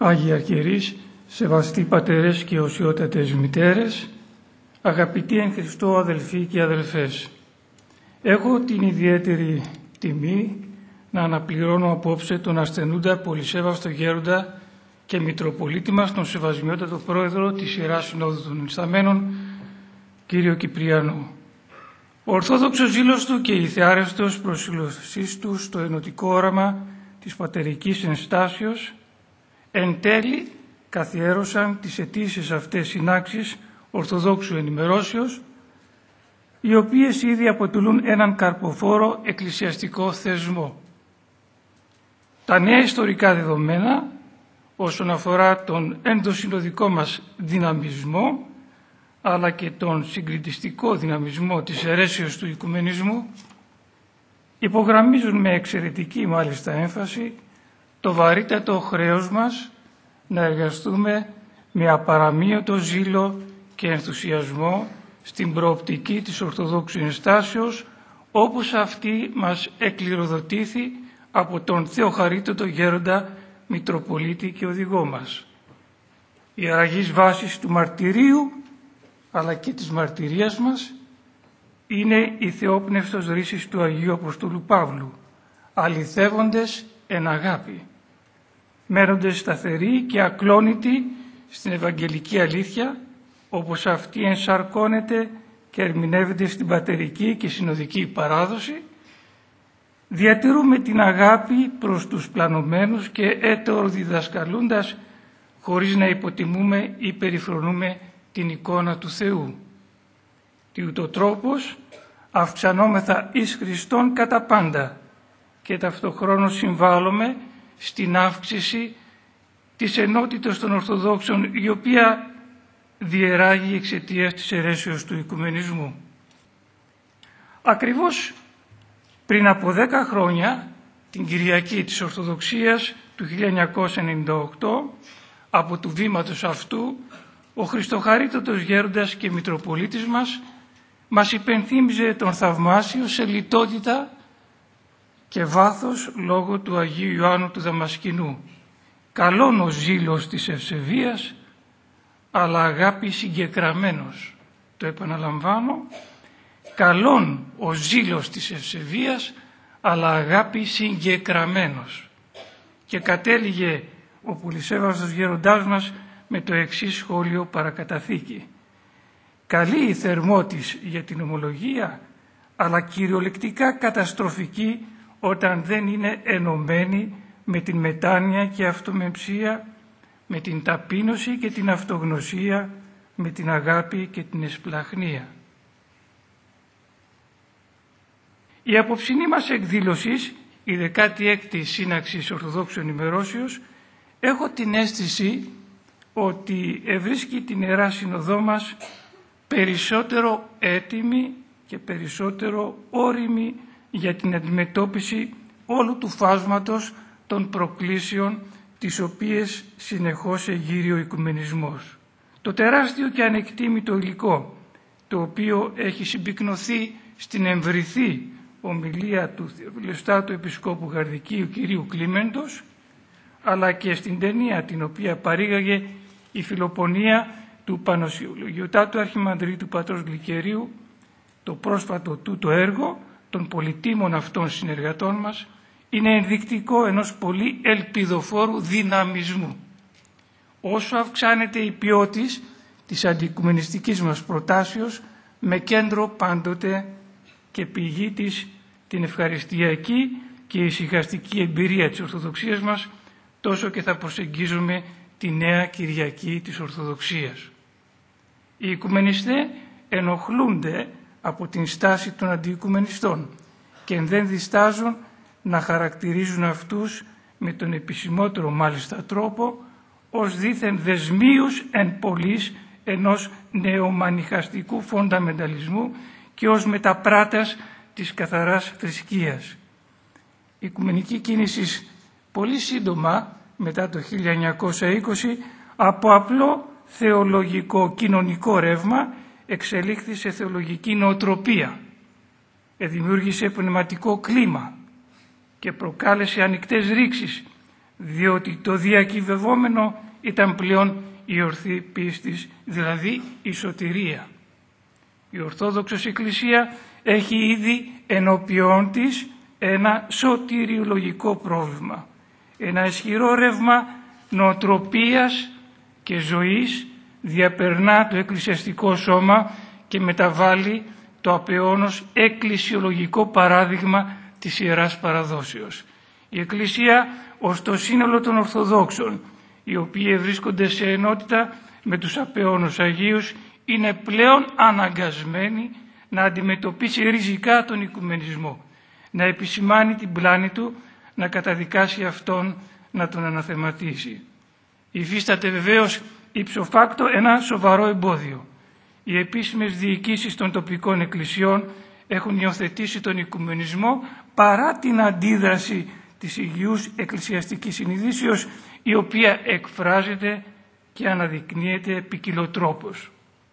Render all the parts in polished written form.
Άγιοι Αρχιερείς, σεβαστοί πατερές και οσιότατες μητέρες, αγαπητοί εν Χριστώ αδελφοί και αδελφές, έχω την ιδιαίτερη τιμή να αναπληρώνω απόψε τον ασθενούντα πολυσέβαστο γέροντα και Μητροπολίτη μας, τον Σεβασμιότατο Πρόεδρο της Ιεράς Συνόδου των Ενισταμένων, κύριο Κυπριανό. Ο ορθόδοξος ζήλος του και η θεάρεστος προσήλωσής του στο ενωτικό όραμα της πατερικής ενστάσεως εν τέλει καθιέρωσαν τις αιτήσεις αυτές συνάξεις Ορθοδόξου Ενημερώσεως, οι οποίες ήδη αποτελούν έναν καρποφόρο εκκλησιαστικό θεσμό. Τα νέα ιστορικά δεδομένα όσον αφορά τον ενδοσυνοδικό μας δυναμισμό, αλλά και τον συγκριτιστικό δυναμισμό της αιρέσεως του οικουμενισμού, υπογραμμίζουν με εξαιρετική μάλιστα έμφαση το βαρύτατο χρέος μας να εργαστούμε με απαραμείωτο ζήλο και ενθουσιασμό στην προοπτική της Ορθοδόξου Ενστάσεως, όπως αυτή μας εκκληροδοτήθη από τον Θεοχαρίτατο Γέροντα Μητροπολίτη και οδηγό μας. Η ιεραγής βάσης του μαρτυρίου αλλά και της μαρτυρίας μας είναι η θεόπνευστος ρύσης του Αγίου Αποστόλου Παύλου, αληθεύοντες εν αγάπη, μένοντες σταθεροί και ακλόνητοι στην Ευαγγελική αλήθεια, όπως αυτή ενσαρκώνεται και ερμηνεύεται στην πατερική και συνοδική παράδοση, διατηρούμε την αγάπη προς τους πλανωμένους και έτερο διδασκαλούντας, χωρίς να υποτιμούμε ή περιφρονούμε την εικόνα του Θεού. Τι ούτω τρόπος αυξανόμεθα εις Χριστόν κατά πάντα και ταυτοχρόνως συμβάλλουμε στην αύξηση της ενότητας των Ορθοδόξων, η οποία διεράγει εξαιτίας της αιρέσεως του οικουμενισμού. Ακριβώς πριν από 10 χρόνια, την Κυριακή της Ορθοδοξίας του 1998, από του βήματος αυτού, ο Χριστοχαρίτατος Γέροντας και Μητροπολίτης μας υπενθύμιζε τον θαυμάσιο σε λιτότητα και βάθος λόγω του Αγίου Ιωάννου του Δαμασκηνού. Καλόν ο ζήλος της ευσεβίας, αλλά αγάπη συγκεκραμένος. Το επαναλαμβάνω, καλόν ο ζήλος της ευσεβίας, αλλά αγάπη συγκεκραμένος. Και κατέληγε ο πολυσέβαστος γέροντάς μας με το εξής σχόλιο παρακαταθήκη. Καλή η θερμότης για την ομολογία, αλλά κυριολεκτικά καταστροφική όταν δεν είναι ενωμένη με την μετάνοια και αυτομεμψία, με την ταπείνωση και την αυτογνωσία, με την αγάπη και την εσπλαχνία. Η απόψινή μας εκδήλωση, η 16η Σύναξη Ορθοδόξου Ενημερώσεως, έχω την αίσθηση ότι ευρίσκει την Ιερά Συνοδό μας περισσότερο έτοιμη και περισσότερο όριμη για την αντιμετώπιση όλου του φάσματος των προκλήσεων τις οποίες συνεχώς εγείρει ο οικουμενισμός. Το τεράστιο και ανεκτήμητο υλικό, το οποίο έχει συμπυκνωθεί στην εμβριθή ομιλία του Θεοφιλοστάτου Επισκόπου Γαρδικίου κυρίου Κλίμεντος, αλλά και στην ταινία την οποία παρήγαγε η Φιλοπονία του Πανοσιολογιωτάτου Αρχιμανδρίτου Πατρός Γλυκερίου, το πρόσφατο τούτο έργο των πολυτίμων αυτών συνεργατών μας, είναι ενδεικτικό ενός πολύ ελπιδοφόρου δυναμισμού. Όσο αυξάνεται η ποιότης της αντιοικουμενιστικής μας προτάσεως, με κέντρο πάντοτε και πηγή της την ευχαριστιακή και ησυχαστική εμπειρία της Ορθοδοξίας μας, τόσο και θα προσεγγίζουμε τη Νέα Κυριακή της Ορθοδοξίας. Οι οικουμενιστές ενοχλούνται από την στάση των αντιοικουμενιστών και δεν διστάζουν να χαρακτηρίζουν αυτούς με τον επισημότερο μάλιστα τρόπο ως δήθεν δεσμίους εν πολλοίς ενός νεομανιχαστικού φονταμενταλισμού και ως μεταπράτας της καθαράς θρησκείας. Η οικουμενική κίνηση πολύ σύντομα μετά το 1920 από απλό θεολογικό κοινωνικό ρεύμα εξελίχθη σε θεολογική νοοτροπία, δημιούργησε πνευματικό κλίμα και προκάλεσε ανοιχτές ρήξεις διότι το διακυβευόμενο ήταν πλέον η ορθή πίστης, δηλαδή η σωτηρία. Η Ορθόδοξος Εκκλησία έχει ήδη ενώπιόν της ένα σωτηριολογικό πρόβλημα, ένα ισχυρό ρεύμα νοοτροπίας και ζωής διαπερνά το εκκλησιαστικό σώμα και μεταβάλλει το απεώνως εκκλησιολογικό παράδειγμα της Ιεράς Παραδόσεως. Η Εκκλησία ως το σύνολο των Ορθοδόξων, οι οποίοι βρίσκονται σε ενότητα με τους απεώνους Αγίους, είναι πλέον αναγκασμένη να αντιμετωπίσει ριζικά τον οικουμενισμό, να επισημάνει την πλάνη του, να καταδικάσει αυτόν, να τον αναθεματίσει. Υφίσταται βεβαίως ύψο φάκτο ένα σοβαρό εμπόδιο. Οι επίσημες διοικήσεις των τοπικών εκκλησιών έχουν υιοθετήσει τον οικουμενισμό παρά την αντίδραση της υγιούς εκκλησιαστικής συνειδήσεως, η οποία εκφράζεται και αναδεικνύεται ποικιλοτρόπως.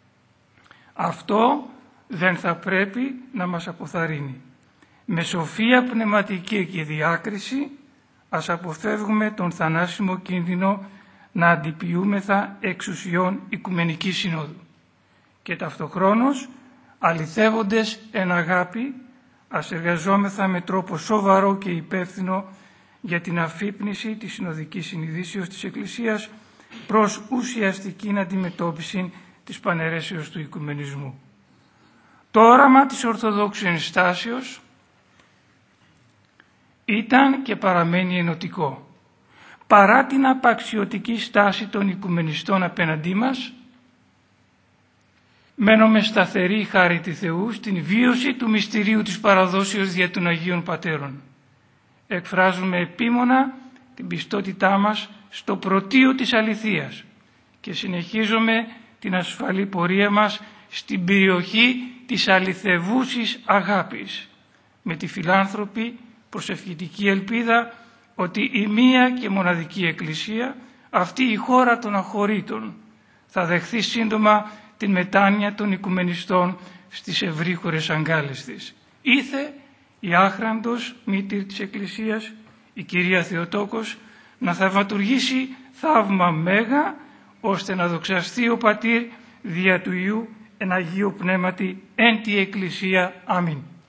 Αυτό δεν θα πρέπει να μας αποθαρρύνει. Με σοφία πνευματική και διάκριση ας αποφεύγουμε τον θανάσιμο κίνδυνο να αντιποιούμεθα εξουσιών Οικουμενικής Συνόδου και ταυτοχρόνως αληθεύοντες εν αγάπη ας εργαζόμεθα με τρόπο σοβαρό και υπεύθυνο για την αφύπνιση της συνοδικής συνειδήσεως της Εκκλησίας προς ουσιαστική αντιμετώπιση της παναιρέσεως του οικουμενισμού. Το όραμα της Ορθοδόξου Ενστάσεως ήταν και παραμένει ενωτικό. Παρά την απαξιωτική στάση των οικουμενιστών απέναντί μας, μένουμε σταθεροί χάρη του Θεού στην βίωση του μυστηρίου της παραδόσεως δια των Αγίων Πατέρων. Εκφράζουμε επίμονα την πιστότητά μας στο πρωτείο της αληθείας και συνεχίζουμε την ασφαλή πορεία μας στην περιοχή της αληθευούσης αγάπης, με τη φιλάνθρωπη προσευχητική ελπίδα ότι η μία και μοναδική Εκκλησία, αυτή η χώρα των αχωρήτων, θα δεχθεί σύντομα την μετάνοια των οικουμενιστών στις ευρύχωρες αγκάλες της. Ήθε η άχραντος μήτηρ της Εκκλησίας, η Κυρία Θεοτόκος, να θαυματουργήσει θαύμα μέγα, ώστε να δοξαστεί ο Πατήρ δια του Υιού εν Αγίου Πνεύματι εν τη Εκκλησία. Αμήν.